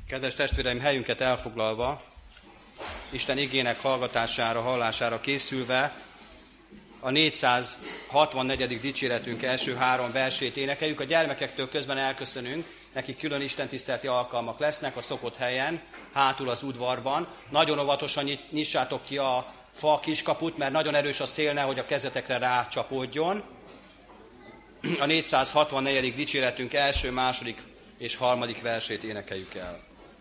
Kedves testvéreim, helyünket elfoglalva, Isten igének hallgatására, hallására készülve, a 464. dicséretünk első 3 versét énekeljük. A gyermekektől közben elköszönünk, nekik külön istentiszteleti alkalmak lesznek a szokott helyen, hátul az udvarban. Nagyon óvatosan nyissátok ki a fa kiskaput, mert nagyon erős a szél, nehogy a kezetekre rácsapódjon. A 464. dicséretünk első, második és harmadik versét énekeljük el.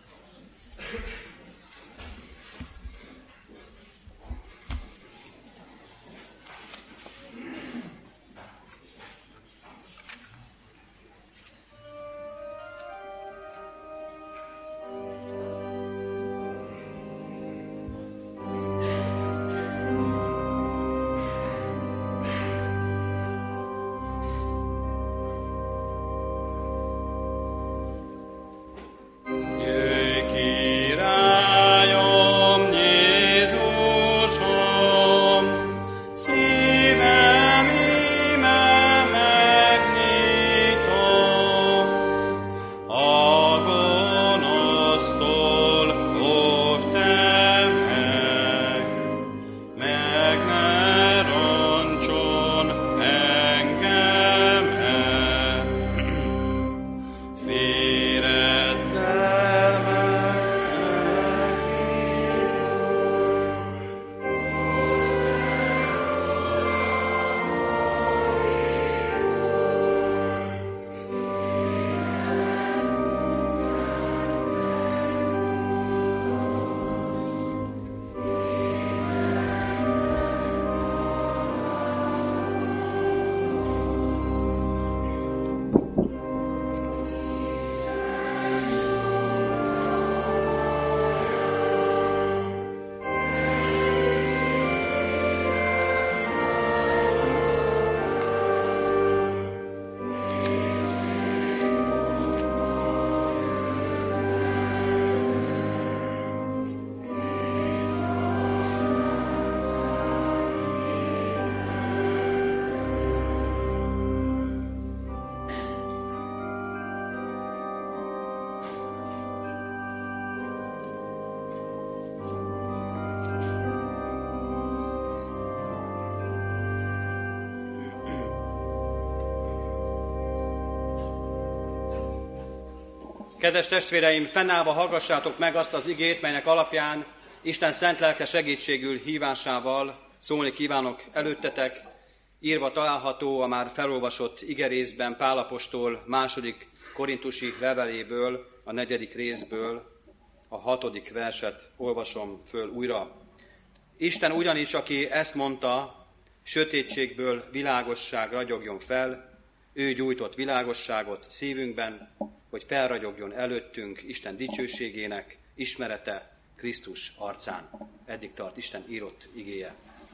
Kedves testvéreim, fennállva hallgassátok meg azt az igét, melynek alapján Isten szent lelke segítségül hívásával szólni kívánok előttetek. Írva található a már felolvasott igerészben Pál apostol 2. korintusi leveléből, a 4. részből, a 6. verset olvasom föl újra. Isten ugyanis, aki ezt mondta, sötétségből világosság ragyogjon fel, ő gyújtott világosságot szívünkben, hogy felragyogjon előttünk Isten dicsőségének ismerete Krisztus arcán. Eddig tart Isten írott igéje.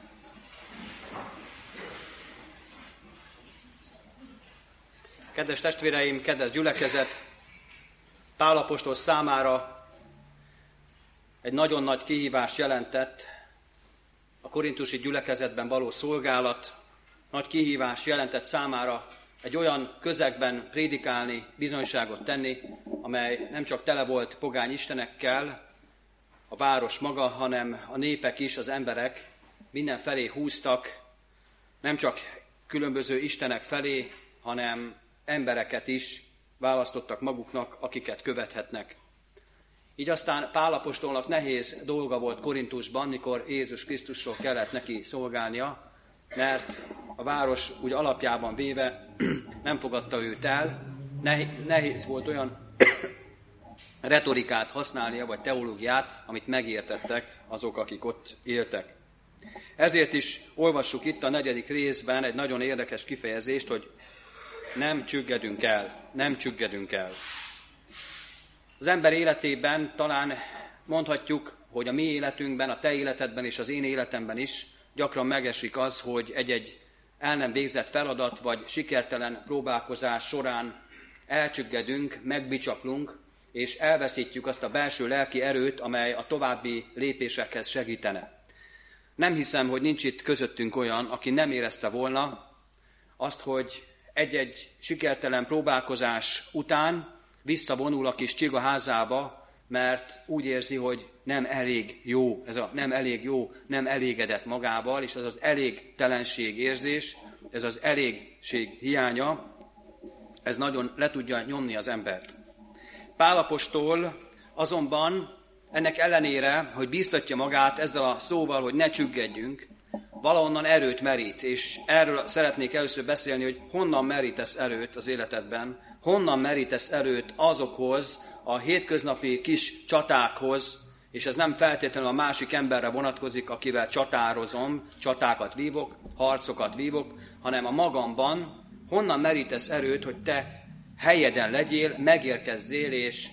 Kedves testvéreim, kedves gyülekezet, Pál apostol számára egy nagyon nagy kihívást jelentett a korintusi gyülekezetben való szolgálat, nagy kihívás jelentett számára egy olyan közegben prédikálni, bizonyságot tenni, amely nem csak tele volt pogány istenekkel, a város maga, hanem a népek is, az emberek mindenfelé húztak, nem csak különböző istenek felé, hanem embereket is választottak maguknak, akiket követhetnek. Így aztán Pál apostolnak nehéz dolga volt Korintusban, mikor Jézus Krisztusról kellett neki szolgálnia, mert a város úgy alapjában véve nem fogadta őt el, nehéz volt olyan retorikát használnia, vagy teológiát, amit megértettek azok, akik ott éltek. Ezért is olvassuk itt a 4. részben egy nagyon érdekes kifejezést, hogy nem csüggedünk el, nem csüggedünk el. Az ember életében talán mondhatjuk, hogy a mi életünkben, a te életedben és az én életemben is gyakran megesik az, hogy egy-egy el nem végzett feladat vagy sikertelen próbálkozás során elcsüggedünk, megbicsaklunk, és elveszítjük azt a belső lelki erőt, amely a további lépésekhez segítene. Nem hiszem, hogy nincs itt közöttünk olyan, aki nem érezte volna azt, hogy egy-egy sikertelen próbálkozás után visszavonul a kis csiga házába, mert úgy érzi, hogy nem elég jó, nem elégedett magával, és ez az elégtelenség érzés, ez az elégség hiánya, ez nagyon le tudja nyomni az embert. Pál apostol azonban ennek ellenére, hogy bíztatja magát ezzel a szóval, hogy ne csüggedjünk, valahonnan erőt merít, és erről szeretnék először beszélni, hogy honnan merítesz erőt az életedben, honnan merítesz erőt azokhoz, a hétköznapi kis csatákhoz, és ez nem feltétlenül a másik emberre vonatkozik, akivel csatározom, csatákat vívok, harcokat vívok, hanem a magamban, honnan merítesz erőt, hogy te helyeden legyél, megérkezzél, és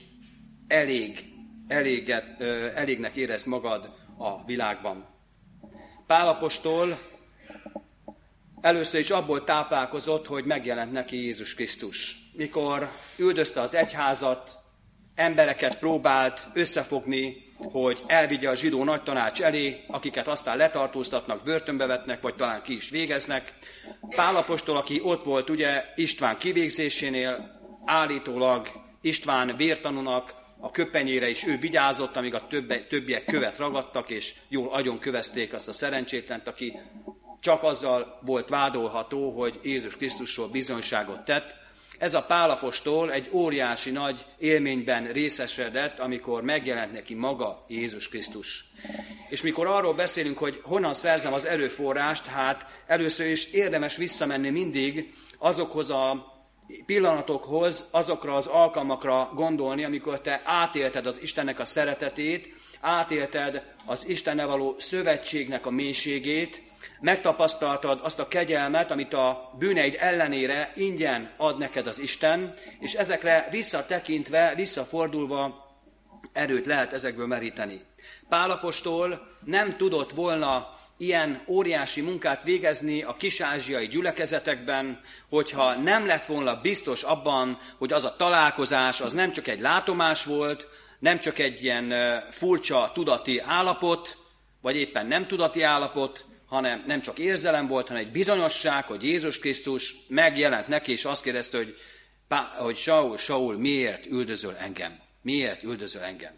elégnek érezd magad a világban. Pál apostol először is abból táplálkozott, hogy megjelent neki Jézus Krisztus. Mikor üldözte az egyházat, embereket próbált összefogni, hogy elvigye a zsidó nagytanács elé, akiket aztán letartóztatnak, börtönbe vetnek, vagy talán ki is végeznek. Pál apostol, aki ott volt ugye István kivégzésénél, állítólag István vértanúnak a köpenyére is ő vigyázott, amíg a többiek követ ragadtak, és jól agyonkövezték azt a szerencsétlent, aki csak azzal volt vádolható, hogy Jézus Krisztusról bizonyságot tett. Ez a Pál apostol egy óriási nagy élményben részesedett, amikor megjelent neki maga Jézus Krisztus. És mikor arról beszélünk, hogy honnan szerzem az erőforrást, hát először is érdemes visszamenni mindig azokhoz a pillanatokhoz, azokra az alkalmakra gondolni, amikor te átélted az Istennek a szeretetét, átélted az Istennel való szövetségnek a mélységét, megtapasztaltad azt a kegyelmet, amit a bűneid ellenére ingyen ad neked az Isten, és ezekre visszatekintve, visszafordulva erőt lehet ezekből meríteni. Pál apostol nem tudott volna ilyen óriási munkát végezni a kis-ázsiai gyülekezetekben, hogyha nem lett volna biztos abban, hogy az a találkozás az nem csak egy látomás volt, nem csak egy ilyen furcsa tudati állapot, vagy éppen nem tudati állapot, hanem nem csak érzelem volt, hanem egy bizonyosság, hogy Jézus Krisztus megjelent neki, és azt kérdezte, hogy Saul, Saul, miért üldözöl engem? Miért üldözöl engem?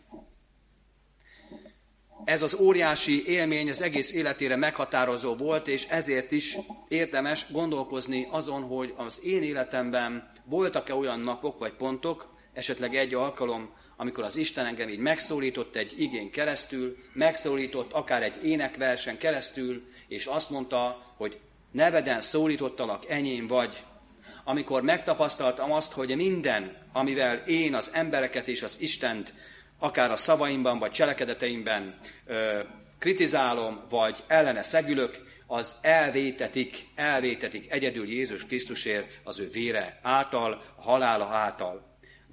Ez az óriási élmény az egész életére meghatározó volt, és ezért is érdemes gondolkozni azon, hogy az én életemben voltak-e olyan napok vagy pontok, esetleg egy alkalom, amikor az Isten engem így megszólított egy igén keresztül, megszólított akár egy énekversen keresztül, és azt mondta, hogy neveden szólítottalak, enyém vagy. Amikor megtapasztaltam azt, hogy minden, amivel én az embereket és az Istent akár a szavaimban vagy cselekedeteimben kritizálom, vagy ellene szegülök, az elvétetik egyedül Jézus Krisztusért az ő vére által, a halála által.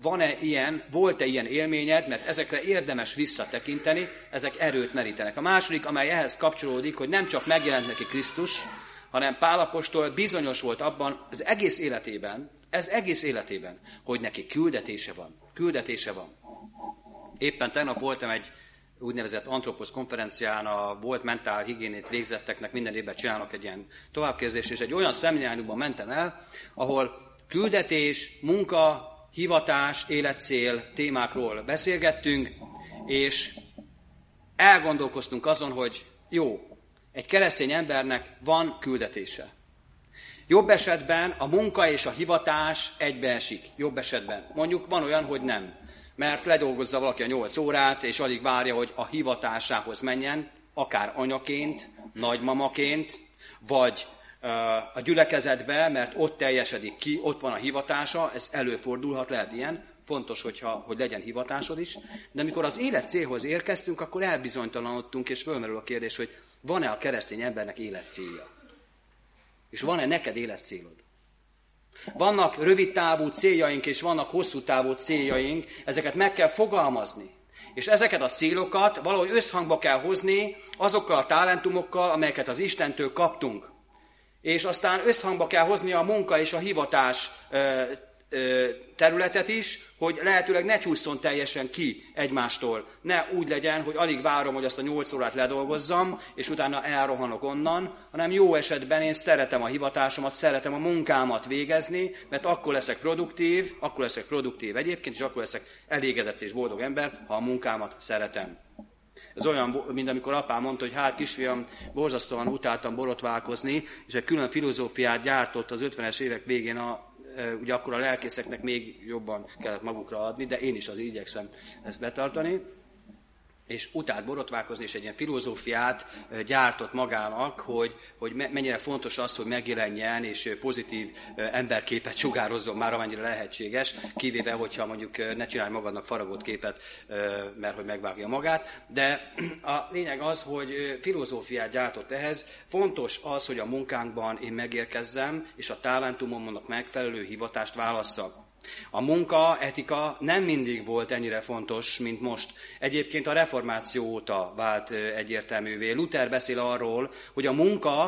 Volt-e ilyen élményed, mert ezekre érdemes visszatekinteni, ezek erőt merítenek. A második, amely ehhez kapcsolódik, hogy nem csak megjelent neki Krisztus, hanem Pál apostol bizonyos volt abban az egész életében, hogy neki küldetése van. Éppen tegnap voltam egy úgynevezett Anthropos konferencián, a volt mentálhigiénét végzetteknek minden évben csinálnak egy ilyen továbbképzést, és egy olyan szemináriumban mentem el, ahol küldetés, munka, hivatás, életcél témákról beszélgettünk, és elgondolkoztunk azon, hogy jó, egy keresztény embernek van küldetése. Jobb esetben a munka és a hivatás egybeesik. Jobb esetben. Mondjuk van olyan, hogy nem. Mert ledolgozza valaki a 8 órát, és alig várja, hogy a hivatásához menjen, akár anyaként, nagymamaként, vagy a gyülekezetbe, mert ott teljesedik ki, ott van a hivatása, ez előfordulhat, lehet ilyen, fontos, hogy legyen hivatásod is, de amikor az élet célhoz érkeztünk, akkor elbizonytalanodtunk, és fölmerül a kérdés, hogy van-e a keresztény embernek életcélja? És van-e neked életcélod? Vannak rövid távú céljaink, és vannak hosszú távú céljaink, ezeket meg kell fogalmazni. És ezeket a célokat valahogy összhangba kell hozni azokkal a talentumokkal, amelyeket az Istentől kaptunk. És aztán összhangba kell hozni a munka és a hivatás területet is, hogy lehetőleg ne csúszson teljesen ki egymástól. Ne úgy legyen, hogy alig várom, hogy azt a 8 órát ledolgozzam, és utána elrohanok onnan, hanem jó esetben én szeretem a hivatásomat, szeretem a munkámat végezni, mert akkor leszek produktív egyébként, és akkor leszek elégedett és boldog ember, ha a munkámat szeretem. Ez olyan, mint amikor apám mondta, hogy hát kisfiam, borzasztóan utáltam borotválkozni, és egy külön filozófiát gyártott az 50-es évek végén, ugye akkor a lelkészeknek még jobban kellett magukra adni, de én is az igyekszem ezt betartani. És utált borotválkozni, és egy ilyen filozófiát gyártott magának, hogy mennyire fontos az, hogy megjelenjen, és pozitív emberképet sugározzon már, amennyire lehetséges, kivéve, hogyha mondjuk ne csinálj magadnak faragott képet, mert hogy megvágja magát. De a lényeg az, hogy filozófiát gyártott ehhez. Fontos az, hogy a munkánkban én megérkezzem, és a talentumomnak megfelelő hivatást válasszak. A munka, etika nem mindig volt ennyire fontos, mint most. Egyébként a reformáció óta vált egyértelművé. Luther beszél arról, hogy a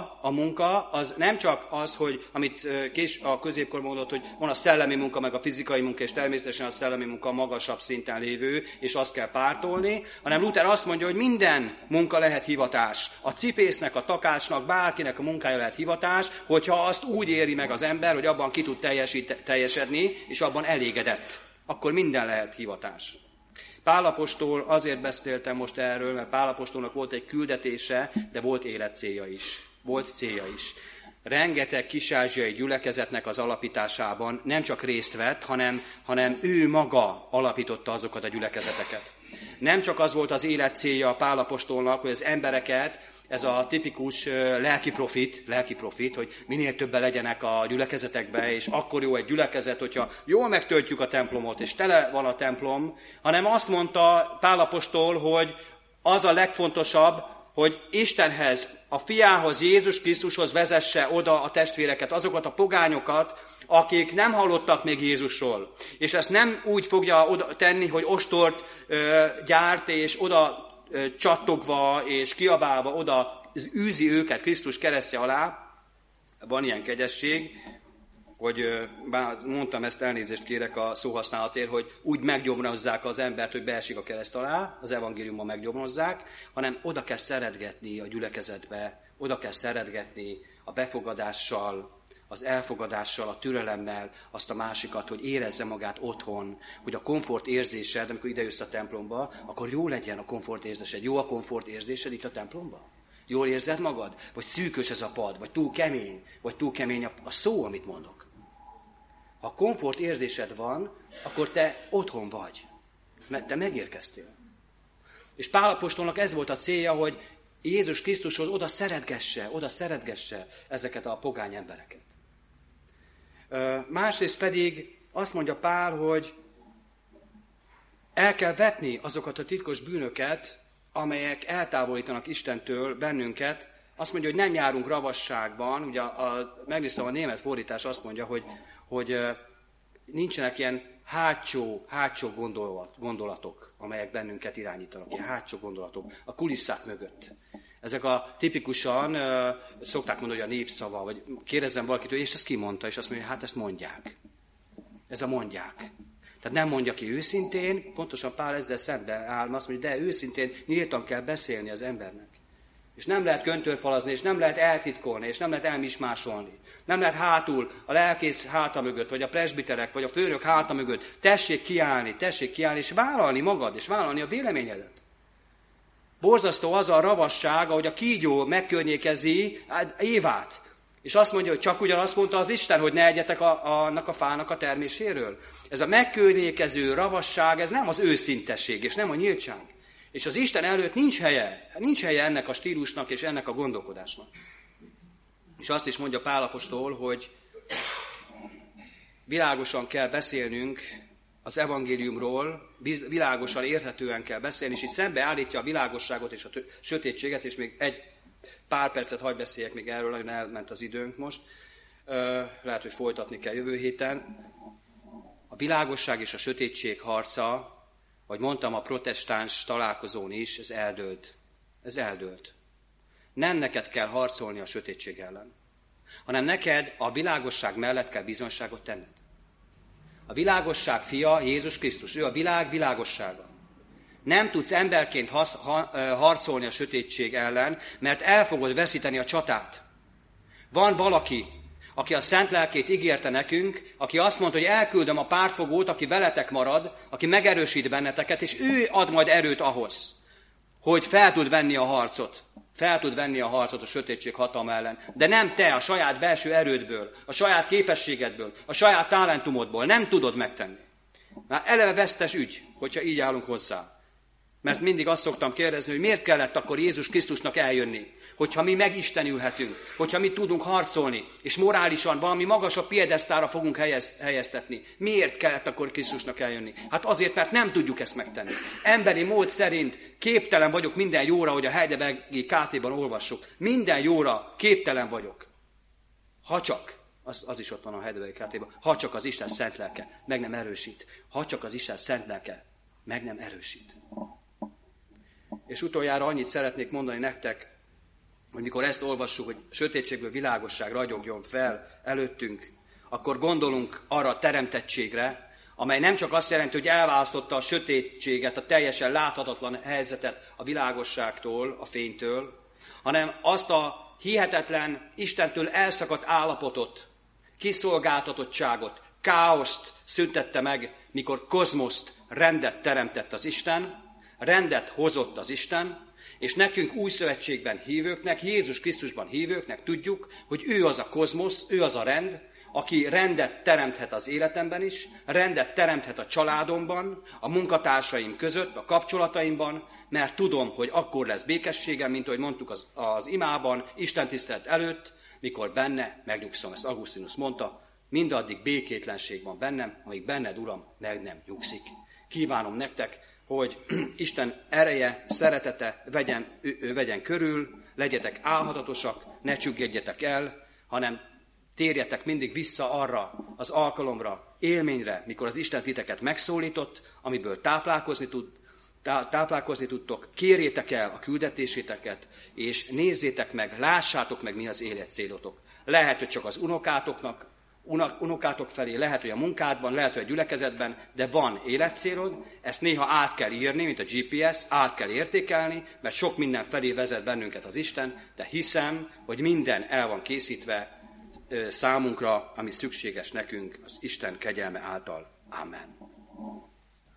munka az nem csak az, hogy amit a középkor mondott, hogy van a szellemi munka, meg a fizikai munka, és természetesen a szellemi munka a magasabb szinten lévő, és azt kell pártolni, hanem Luther azt mondja, hogy minden munka lehet hivatás. A cipésznek, a takácsnak, bárkinek a munkája lehet hivatás, hogyha azt úgy éri meg az ember, hogy abban ki tud teljesedni, és abban elégedett. Akkor minden lehet hivatás. Pál apostol, azért beszéltem most erről, mert Pál apostolnak volt egy küldetése, de volt életcélja is. Volt célja is. Rengeteg kis-ázsiai gyülekezetnek az alapításában nem csak részt vett, hanem ő maga alapította azokat a gyülekezeteket. Nem csak az volt az életcélja a Pál apostolnak, hogy az embereket, ez a tipikus lelki profit, hogy minél többen legyenek a gyülekezetekbe, és akkor jó egy gyülekezet, hogyha jól megtöltjük a templomot, és tele van a templom, hanem azt mondta Pál apostol, hogy az a legfontosabb, hogy Istenhez, a fiához, Jézus Krisztushoz vezesse oda a testvéreket, azokat a pogányokat, akik nem hallottak még Jézusról. És ezt nem úgy fogja oda tenni, hogy ostort gyárt, és oda csattogva és kiabálva oda űzi őket Krisztus keresztje alá. Van ilyen kegyesség, hogy mondtam ezt, elnézést kérek a szóhasználatért, hogy úgy meggyomrozzák az embert, hogy beesik a kereszt alá, az evangéliumban meggyomrozzák, hanem oda kell szeretgetni a gyülekezetbe, oda kell szeretgetni a befogadással, az elfogadással, a türelemmel azt a másikat, hogy érezze magát otthon, hogy a komfort érzésed, amikor idejössz a templomba, akkor jó legyen a komfort érzésed. Jó a komfort érzésed itt a templomba? Jól érzed magad? Vagy szűkös ez a pad? Vagy túl kemény a szó, amit mondok? Ha komfort érzésed van, akkor te otthon vagy, mert te megérkeztél. És Pál apostolnak ez volt a célja, hogy Jézus Krisztushoz oda szeretgesse ezeket a pogány embereket. Másrészt pedig azt mondja Pál, hogy el kell vetni azokat a titkos bűnöket, amelyek eltávolítanak Istentől bennünket. Azt mondja, hogy nem járunk ravasságban. Ugye megnéztem, a német fordítás azt mondja, hogy nincsenek ilyen hátsó gondolatok, amelyek bennünket irányítanak. Ilyen hátsó gondolatok a kulisszák mögött. Ezek a tipikusan, szokták mondani, hogy a népszava, vagy kérdezzem valakit, és ezt ki mondta, és azt mondja, hát ezt mondják. Ez a mondják. Tehát nem mondja ki őszintén, pontosan Pál ezzel szemben áll, azt mondja, de őszintén nyíltan kell beszélni az embernek. És nem lehet köntörfalazni, és nem lehet eltitkolni, és nem lehet elmismásolni. Nem lehet hátul, a lelkész háta mögött, vagy a presbiterek, vagy a főnök háta mögött. Tessék kiállni, és vállalni magad, és vállalni a véleményedet. Borzasztó az a ravasság, ahogy a kígyó megkörnyékezi Évát. És azt mondja, hogy csak ugyanazt mondta az Isten, hogy ne egyetek annak a fának a terméséről. Ez a megkörnyékező ravasság, ez nem az őszintesség, és nem a nyíltság. És az Isten előtt nincs helye ennek a stílusnak és ennek a gondolkodásnak. És azt is mondja Pál apostol, hogy világosan kell beszélnünk az evangéliumról, világosan, érthetően kell beszélni, és itt szembeállítja a világosságot és a sötétséget, és még egy pár percet hadd beszéljek még erről, nagyon elment az időnk most. Lehet, hogy folytatni kell jövő héten. A világosság és a sötétség harca, ahogy mondtam a protestáns találkozón is, ez eldőlt. Ez eldőlt. Nem neked kell harcolni a sötétség ellen, hanem neked a világosság mellett kell bizonyságot tenned. A világosság fia Jézus Krisztus, ő a világ világossága. Nem tudsz emberként harcolni a sötétség ellen, mert el fogod veszíteni a csatát. Van valaki, aki a szent lelkét ígérte nekünk, aki azt mondta, hogy elküldöm a pártfogót, aki veletek marad, aki megerősít benneteket, és ő ad majd erőt ahhoz, hogy fel tud venni a harcot. Fel tud venni a harcot a sötétség hatalma ellen. De nem te a saját belső erődből, a saját képességedből, a saját talentumodból nem tudod megtenni. Már eleve vesztes ügy, hogyha így állunk hozzá. Mert mindig azt szoktam kérdezni, hogy miért kellett akkor Jézus Krisztusnak eljönni, hogyha mi megistenülhetünk, hogyha mi tudunk harcolni, és morálisan valami magasabb piedesztára fogunk helyeztetni. Miért kellett akkor Krisztusnak eljönni? Hát azért, mert nem tudjuk ezt megtenni. Emberi mód szerint képtelen vagyok minden jóra, hogy a Heidelbergi KT-ban olvassuk. Minden jóra képtelen vagyok. Ha csak, az is ott van a Heidelbergi KT-ban, ha csak az Isten szent lelke meg nem erősít. Ha csak az Isten szent lelke meg nem erősít. És utoljára annyit szeretnék mondani nektek, hogy mikor ezt olvassuk, hogy sötétségből világosság ragyogjon fel előttünk, akkor gondolunk arra a teremtettségre, amely nem csak azt jelenti, hogy elválasztotta a sötétséget, a teljesen láthatatlan helyzetet a világosságtól, a fénytől, hanem azt a hihetetlen, Istentől elszakadt állapotot, kiszolgáltatottságot, káoszt szüntette meg, mikor kozmoszt, rendet teremtett az Isten, rendet hozott az Isten, és nekünk új szövetségben hívőknek, Jézus Krisztusban hívőknek tudjuk, hogy ő az a kozmosz, ő az a rend, aki rendet teremthet az életemben is, rendet teremthet a családomban, a munkatársaim között, a kapcsolataimban, mert tudom, hogy akkor lesz békességem, mint ahogy mondtuk az imában, Isten tisztelet előtt, mikor benne megnyugszom. Ezt Augustinus mondta, mindaddig békétlenség van bennem, amíg benned, Uram, meg nem nyugszik. Kívánom nektek, hogy Isten ereje, szeretete vegyen körül, legyetek álhatatosak, ne csüggedjetek el, hanem térjetek mindig vissza arra az alkalomra, élményre, mikor az Isten titeket megszólított, amiből táplálkozni tudtok, kérjétek el a küldetéséteket, és nézzétek meg, lássátok meg, mi az életcélotok. Lehet, hogy csak az unokátok felé, lehet, hogy a munkádban, lehet, hogy a gyülekezetben, de van életcélod, ezt néha át kell írni, mint a GPS, át kell értékelni, mert sok minden felé vezet bennünket az Isten, de hiszem, hogy minden el van készítve számunkra, ami szükséges nekünk az Isten kegyelme által. Amen.